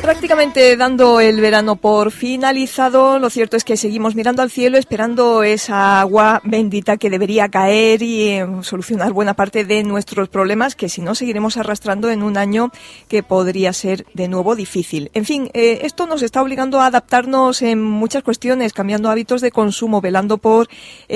Prácticamente dando el verano por finalizado, lo cierto es que seguimos mirando al cielo esperando esa agua bendita que debería caer y solucionar buena parte de nuestros problemas, que si no seguiremos arrastrando en un año que podría ser de nuevo difícil. En fin, esto nos está obligando a adaptarnos en muchas cuestiones, cambiando hábitos de consumo, velando por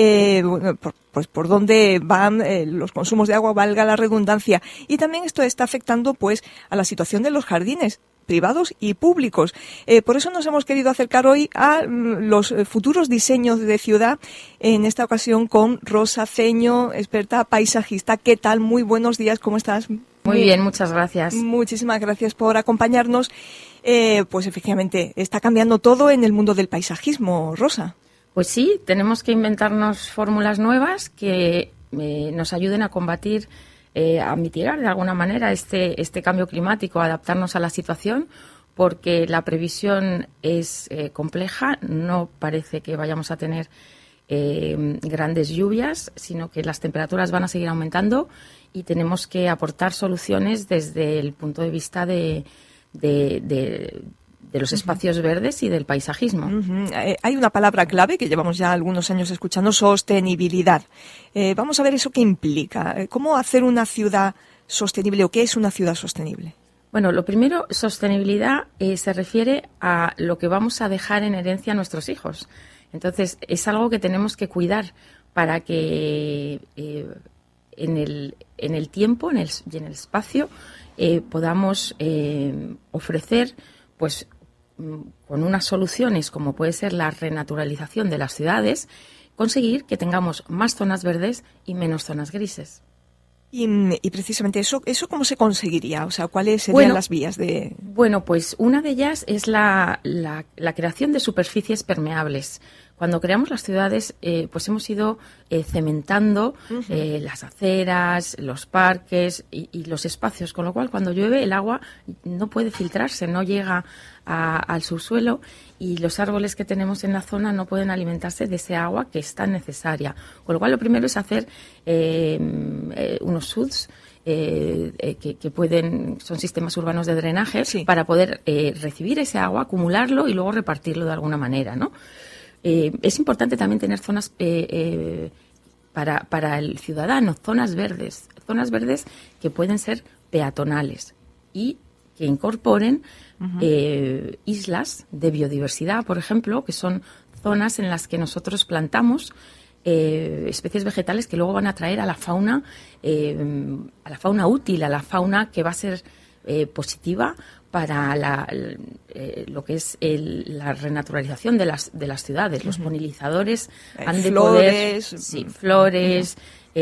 dónde van los consumos de agua, valga la redundancia. Y también esto está afectando pues a la situación de los jardines privados y públicos. Por eso nos hemos querido acercar hoy a los futuros diseños de ciudad, en esta ocasión con Rosa Ceño, experta paisajista. ¿Qué tal? Muy buenos días, ¿cómo estás? Muy bien, muchas gracias. Muchísimas gracias por acompañarnos. Pues efectivamente, está cambiando todo en el mundo del paisajismo, Rosa. Pues sí, tenemos que inventarnos fórmulas nuevas que nos ayuden a combatir, a mitigar de alguna manera este cambio climático, a adaptarnos a la situación, porque la previsión es compleja. No parece que vayamos a tener grandes lluvias, sino que las temperaturas van a seguir aumentando y tenemos que aportar soluciones desde el punto de vista de los espacios verdes y del paisajismo. Hay una palabra clave que llevamos ya algunos años escuchando: sostenibilidad. Vamos a ver eso qué implica. ¿Cómo hacer una ciudad sostenible o qué es una ciudad sostenible? Bueno, lo primero, sostenibilidad se refiere a lo que vamos a dejar en herencia a nuestros hijos. Entonces, es algo que tenemos que cuidar para que en el tiempo y en el espacio podamos ofrecer, pues, con unas soluciones como puede ser la renaturalización de las ciudades, conseguir que tengamos más zonas verdes y menos zonas grises. Y precisamente eso ¿cómo se conseguiría? O sea, ¿cuáles serían las vías de...? Bueno, pues una de ellas es la creación de superficies permeables. Cuando creamos las ciudades, pues hemos ido cementando las aceras, los parques y los espacios, con lo cual cuando llueve el agua no puede filtrarse, no llega al subsuelo, y los árboles que tenemos en la zona no pueden alimentarse de ese agua que es tan necesaria. Con lo cual lo primero es hacer unos SUDs, son sistemas urbanos de drenaje, sí, para poder recibir ese agua, acumularlo y luego repartirlo de alguna manera, ¿no? Es importante también tener zonas para el ciudadano, zonas verdes que pueden ser peatonales y que incorporen islas de biodiversidad, por ejemplo, que son zonas en las que nosotros plantamos especies vegetales que luego van a atraer a la fauna útil, a la fauna que va a ser positiva para lo que es la renaturalización de las ciudades. Los polinizadores han de poder... Sí, flores,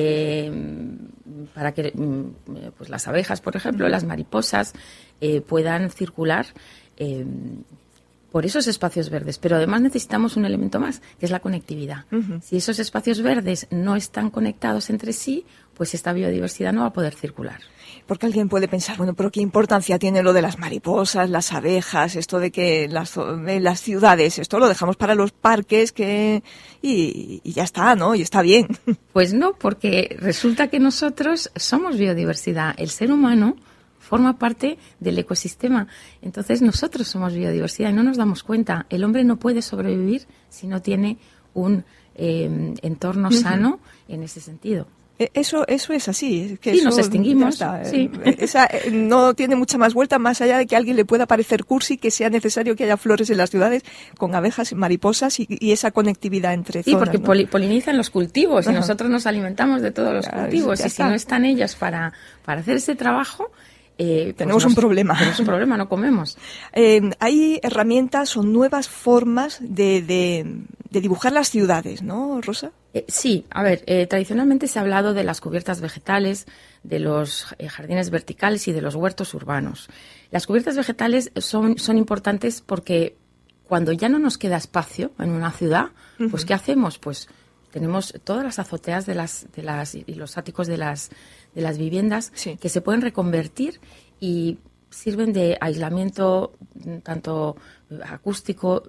para que pues las abejas, por ejemplo, las mariposas puedan circular por esos espacios verdes. Pero además necesitamos un elemento más, que es la conectividad. Si esos espacios verdes no están conectados entre sí, pues esta biodiversidad no va a poder circular. Porque alguien puede pensar, bueno, pero ¿qué importancia tiene lo de las mariposas, las abejas, esto de que las ciudades, esto lo dejamos para los parques y ya está, ¿no? Y está bien. Pues no, porque resulta que nosotros somos biodiversidad. El ser humano forma parte del ecosistema. Entonces nosotros somos biodiversidad y no nos damos cuenta. El hombre no puede sobrevivir si no tiene un entorno sano en ese sentido. Eso es así. Que sí, nos extinguimos. Sí. Esa no tiene mucha más vuelta, más allá de que a alguien le pueda parecer cursi, que sea necesario que haya flores en las ciudades con abejas y mariposas y esa conectividad entre zonas. Sí, porque ¿no? Polinizan los cultivos y nosotros nos alimentamos de todos los cultivos. Y si no están ellas para hacer ese trabajo... tenemos un problema. Tenemos un problema, no comemos. Hay herramientas o nuevas formas de dibujar las ciudades, ¿no, Rosa? Sí, a ver, tradicionalmente se ha hablado de las cubiertas vegetales, de los jardines verticales y de los huertos urbanos. Las cubiertas vegetales son importantes porque cuando ya no nos queda espacio en una ciudad, pues ¿qué hacemos? Pues tenemos todas las azoteas y los áticos de las viviendas, sí, que se pueden reconvertir y sirven de aislamiento tanto acústico,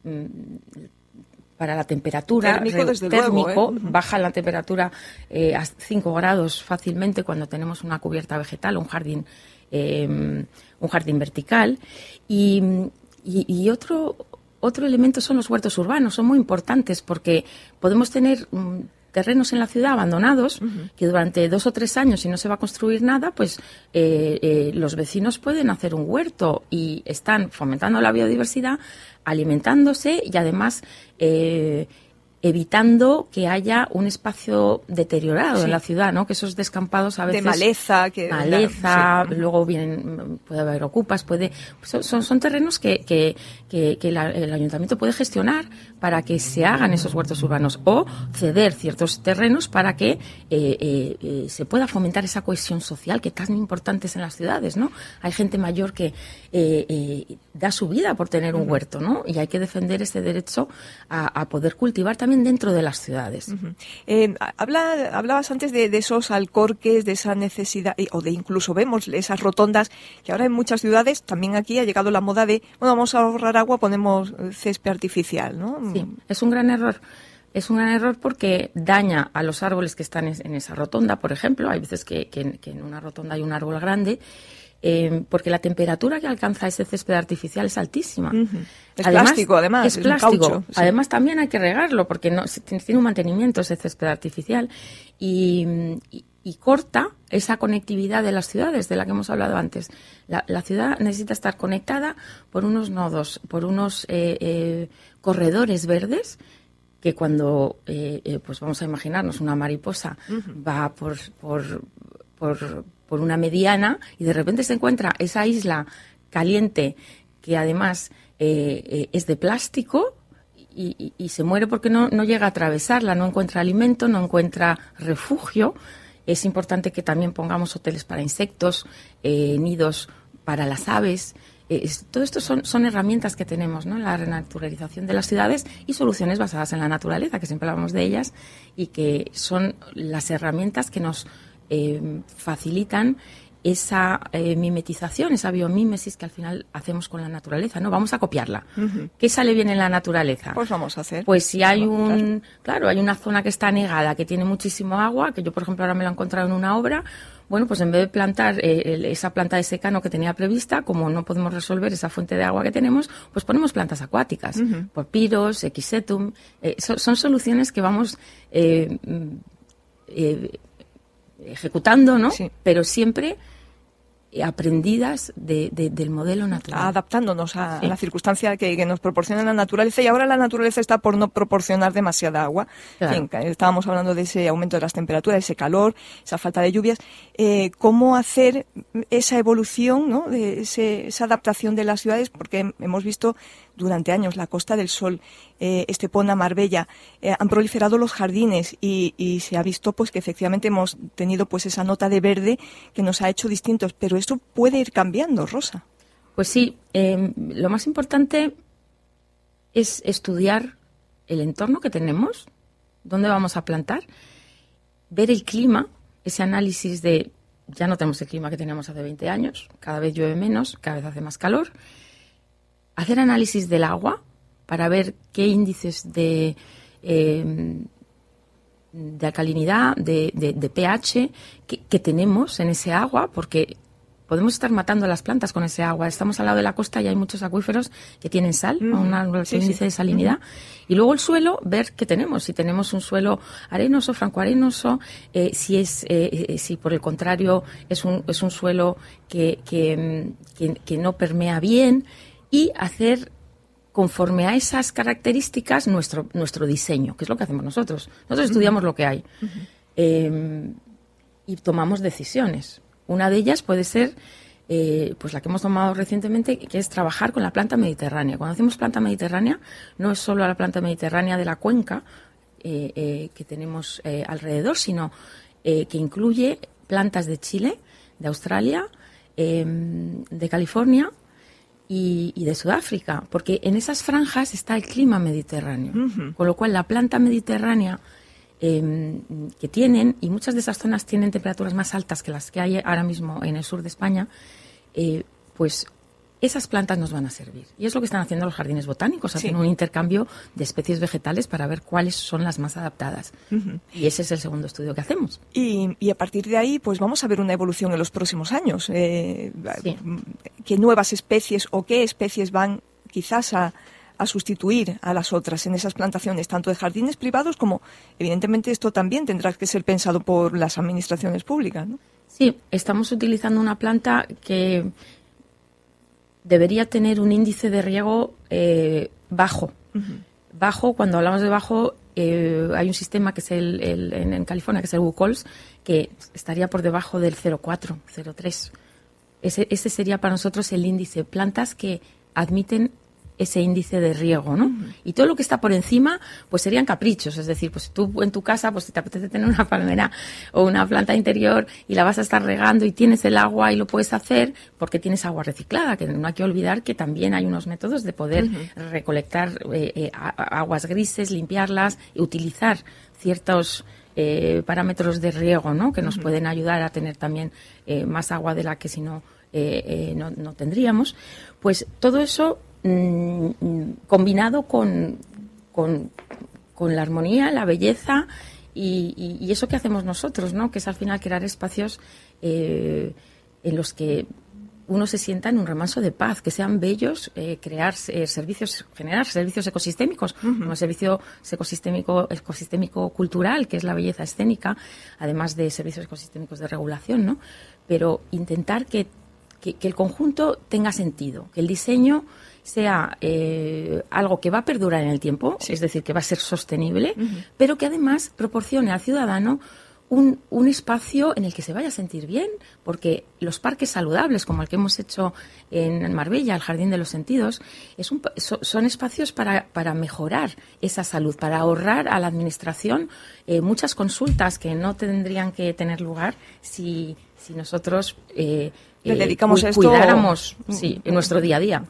para la temperatura, térmico, baja la temperatura a 5 grados fácilmente cuando tenemos una cubierta vegetal, un jardín un jardín vertical. Y otro elemento son los huertos urbanos, son muy importantes porque podemos tener terrenos en la ciudad abandonados que durante 2 o 3 años, si no se va a construir nada, pues los vecinos pueden hacer un huerto y están fomentando la biodiversidad, alimentándose y además evitando que haya un espacio deteriorado en la ciudad, ¿no? Que esos descampados a veces... De maleza. Luego puede haber ocupas, son terrenos que el ayuntamiento puede gestionar para que se hagan esos huertos urbanos o ceder ciertos terrenos para que se pueda fomentar esa cohesión social que tan importante es en las ciudades, ¿no? Hay gente mayor que da su vida por tener un huerto, ¿no? Y hay que defender ese derecho a poder cultivar también dentro de las ciudades. Hablabas antes de esos alcorques, de esa necesidad, o de incluso vemos esas rotondas, que ahora en muchas ciudades, también aquí ha llegado la moda de, bueno, vamos a ahorrar agua, ponemos césped artificial, ¿no? Sí, es un gran error. Es un gran error porque daña a los árboles que están en esa rotonda, por ejemplo. Hay veces que en una rotonda hay un árbol grande, porque la temperatura que alcanza ese césped artificial es altísima. Es plástico, además. Es plástico. Caucho, sí. Además, también hay que regarlo porque tiene un mantenimiento ese césped artificial y corta esa conectividad de las ciudades de la que hemos hablado antes. La ciudad necesita estar conectada por unos nodos, por unos corredores verdes que cuando, pues vamos a imaginarnos una mariposa va por una mediana y de repente se encuentra esa isla caliente que además es de plástico y se muere porque no llega a atravesarla, no encuentra alimento, no encuentra refugio. Es importante que también pongamos hoteles para insectos, nidos para las aves. Todo esto son herramientas que tenemos, ¿no? La renaturalización de las ciudades y soluciones basadas en la naturaleza, que siempre hablamos de ellas, y que son las herramientas que nos facilitan esa mimetización, esa biomímesis que al final hacemos con la naturaleza, ¿no? Vamos a copiarla. ¿Qué sale bien en la naturaleza? Pues vamos a hacer. Pues si hay hay una zona que está anegada, que tiene muchísimo agua, que yo, por ejemplo, ahora me lo he encontrado en una obra, bueno, pues en vez de plantar esa planta de secano que tenía prevista, como no podemos resolver esa fuente de agua que tenemos, pues ponemos plantas acuáticas, porpiros, equisetum, son soluciones que vamos ejecutando, ¿no? Sí. Pero siempre aprendidas del modelo natural. Adaptándonos a la circunstancia que nos proporciona la naturaleza, y ahora la naturaleza está por no proporcionar demasiada agua. Claro. En fin, estábamos hablando de ese aumento de las temperaturas, ese calor, esa falta de lluvias. ¿Cómo hacer esa evolución, ¿no? De esa adaptación de las ciudades? Porque hemos visto durante años la Costa del Sol, Estepona, Marbella, han proliferado los jardines y se ha visto pues que efectivamente hemos tenido pues esa nota de verde que nos ha hecho distintos, pero esto puede ir cambiando, Rosa. Pues sí, lo más importante es estudiar el entorno que tenemos, dónde vamos a plantar, ver el clima, ese análisis de ya no tenemos el clima que teníamos hace 20 años, cada vez llueve menos, cada vez hace más calor. Hacer análisis del agua para ver qué índices de alcalinidad, de pH que tenemos en ese agua, porque podemos estar matando a las plantas con ese agua. Estamos al lado de la costa y hay muchos acuíferos que tienen sal, un alto índice de salinidad. Y luego el suelo, ver qué tenemos. Si tenemos un suelo arenoso, francoarenoso, si por el contrario es un suelo que no permea bien, y hacer conforme a esas características nuestro diseño, que es lo que hacemos nosotros. Nosotros estudiamos lo que hay y tomamos decisiones. Una de ellas puede ser pues la que hemos tomado recientemente, que es trabajar con la planta mediterránea. Cuando hacemos planta mediterránea, no es solo la planta mediterránea de la cuenca que tenemos alrededor, sino que incluye plantas de Chile, de Australia, de California y de Sudáfrica, porque en esas franjas está el clima mediterráneo, con lo cual la planta mediterránea que tienen, y muchas de esas zonas tienen temperaturas más altas que las que hay ahora mismo en el sur de España, pues esas plantas nos van a servir. Y es lo que están haciendo los jardines botánicos, hacen un intercambio de especies vegetales para ver cuáles son las más adaptadas. Y ese es el segundo estudio que hacemos. Y a partir de ahí, pues vamos a ver una evolución en los próximos años. ¿Qué nuevas especies o qué especies van quizás a sustituir a las otras en esas plantaciones, tanto de jardines privados como, evidentemente, esto también tendrá que ser pensado por las administraciones públicas, ¿no? Sí, estamos utilizando una planta que debería tener un índice de riego bajo. Bajo, cuando hablamos de bajo, hay un sistema que es en California, que es el WCOLS, que estaría por debajo del 0,4, 0,3. Ese sería para nosotros el índice. Plantas que admiten ese índice de riego, ¿no? Y todo lo que está por encima, pues serían caprichos. Es decir, pues tú en tu casa, pues si te apetece tener una palmera o una planta interior y la vas a estar regando y tienes el agua y lo puedes hacer porque tienes agua reciclada, que no hay que olvidar que también hay unos métodos de poder recolectar aguas grises, limpiarlas y utilizar ciertos parámetros de riego, ¿no? Que nos pueden ayudar a tener también más agua de la que si no, no tendríamos. Pues todo eso combinado con la armonía, la belleza y eso que hacemos nosotros, ¿no? Que es al final crear espacios en los que uno se sienta en un remanso de paz, que sean bellos, crear servicios, generar servicios ecosistémicos, como el servicio ecosistémico cultural, que es la belleza escénica, además de servicios ecosistémicos de regulación, ¿no? Pero intentar que el conjunto tenga sentido, que el diseño sea algo que va a perdurar en el tiempo, es decir, que va a ser sostenible, pero que además proporcione al ciudadano un espacio en el que se vaya a sentir bien, porque los parques saludables, como el que hemos hecho en Marbella, el Jardín de los Sentidos, son espacios para mejorar esa salud, para ahorrar a la administración muchas consultas que no tendrían que tener lugar si nosotros le dedicamos a esto, cuidáramos en nuestro día a día.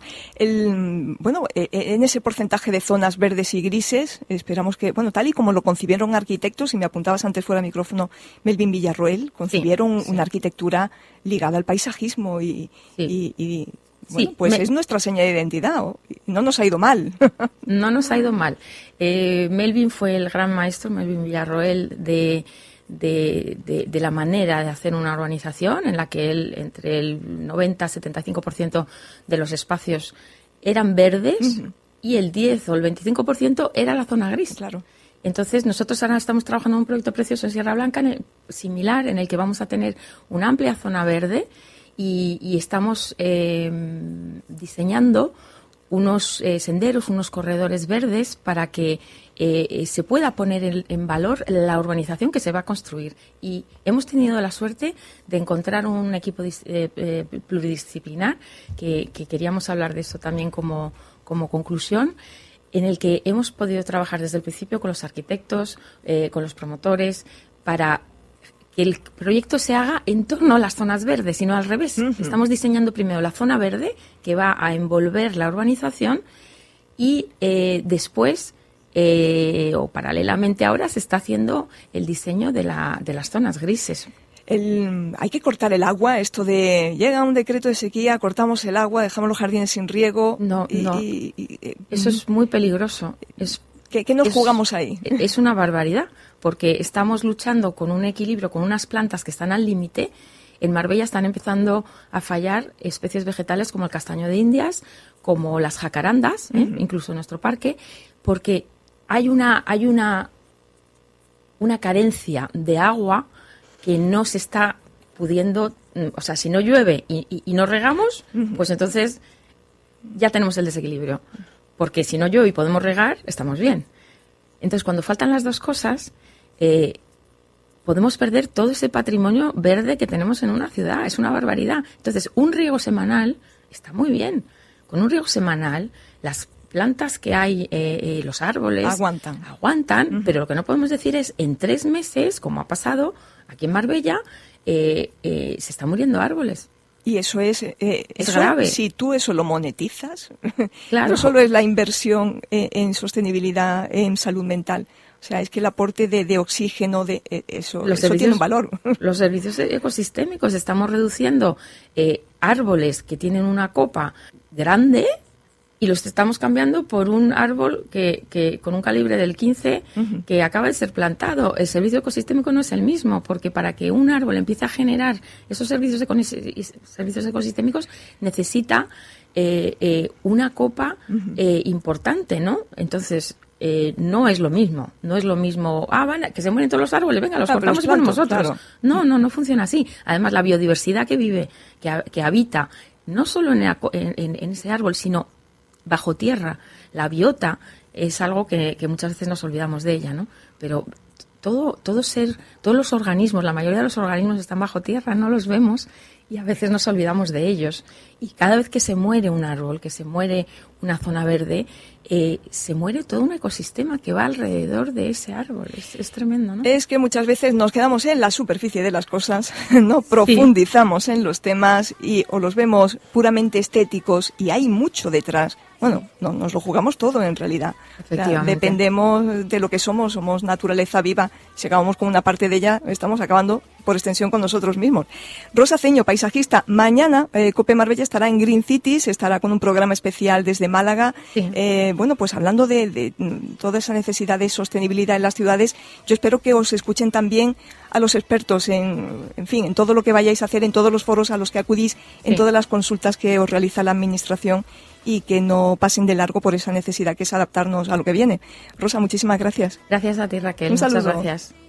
En ese porcentaje de zonas verdes y grises, esperamos que, tal y como lo concibieron arquitectos, y me apuntabas antes fuera de micrófono, Melvin Villarroel, concibieron una arquitectura ligada al paisajismo es nuestra seña de identidad, no nos ha ido mal. No nos ha ido mal. Melvin fue el gran maestro, Melvin Villarroel, de la manera de hacer una urbanización en la que entre el 90-75% de los espacios eran verdes y el 10 o el 25% era la zona gris. Claro. Entonces, nosotros ahora estamos trabajando en un proyecto precioso en Sierra Blanca similar, en el que vamos a tener una amplia zona verde y estamos diseñando unos senderos, unos corredores verdes para que se pueda poner en valor la urbanización que se va a construir. Y hemos tenido la suerte de encontrar un equipo pluridisciplinar, que queríamos hablar de eso también como conclusión, en el que hemos podido trabajar desde el principio con los arquitectos, con los promotores, para que el proyecto se haga en torno a las zonas verdes, y no al revés. Estamos diseñando primero la zona verde, que va a envolver la urbanización, y después, o paralelamente ahora, se está haciendo el diseño de las zonas grises. Hay que cortar el agua, esto de llega un decreto de sequía, cortamos el agua, dejamos los jardines sin riego. No. Eso es muy peligroso. ¿Qué nos jugamos ahí? Es una barbaridad, porque estamos luchando con un equilibrio, con unas plantas que están al límite. En Marbella están empezando a fallar especies vegetales como el castaño de Indias, como las jacarandas, incluso en nuestro parque, porque hay una carencia de agua que no se está pudiendo, o sea, si no llueve y no regamos, pues entonces ya tenemos el desequilibrio. Porque si no llueve y podemos regar, estamos bien. Entonces, cuando faltan las dos cosas, podemos perder todo ese patrimonio verde que tenemos en una ciudad. Es una barbaridad. Entonces, un riego semanal está muy bien. Con un riego semanal, las plantas que hay, los árboles aguantan, pero lo que no podemos decir es, en 3 meses, como ha pasado aquí en Marbella, se están muriendo árboles. Y eso es grave. Si tú eso lo monetizas, claro. No solo es la inversión en sostenibilidad, en salud mental. O sea, es que el aporte de oxígeno, eso tiene un valor. Los servicios ecosistémicos, estamos reduciendo árboles que tienen una copa grande y los estamos cambiando por un árbol que con un calibre del 15 que acaba de ser plantado. El servicio ecosistémico no es el mismo, porque para que un árbol empiece a generar esos servicios ecosistémicos necesita una copa importante, ¿no? Entonces, no es lo mismo. No es lo mismo, que se mueren todos los árboles, venga, los cortamos y ponemos otros. Claro. No funciona así. Además, la biodiversidad que vive, que habita, no solo en ese árbol, sino bajo tierra, la biota, es algo que muchas veces nos olvidamos de ella, ¿no? Pero todos los organismos, la mayoría de los organismos están bajo tierra, no los vemos y a veces nos olvidamos de ellos. Y cada vez que se muere un árbol, que se muere una zona verde, se muere todo un ecosistema que va alrededor de ese árbol. Es tremendo, ¿no? Es que muchas veces nos quedamos en la superficie de las cosas, no profundizamos en los temas o los vemos puramente estéticos y hay mucho detrás. Bueno, no, nos lo jugamos todo en realidad. Efectivamente. O sea, dependemos de lo que somos naturaleza viva. Si acabamos con una parte de ella, estamos acabando por extensión con nosotros mismos. Rosa Ceño, paisajista. Mañana COPE Marbella estará en Green Cities, estará con un programa especial desde Málaga. Sí. Bueno, pues hablando de toda esa necesidad de sostenibilidad en las ciudades, yo espero que os escuchen también a los expertos en todo lo que vayáis a hacer, en todos los foros a los que acudís, en todas las consultas que os realiza la Administración, y que no pasen de largo por esa necesidad que es adaptarnos a lo que viene. Rosa, muchísimas gracias. Gracias a ti, Raquel. Un saludo. Muchas gracias.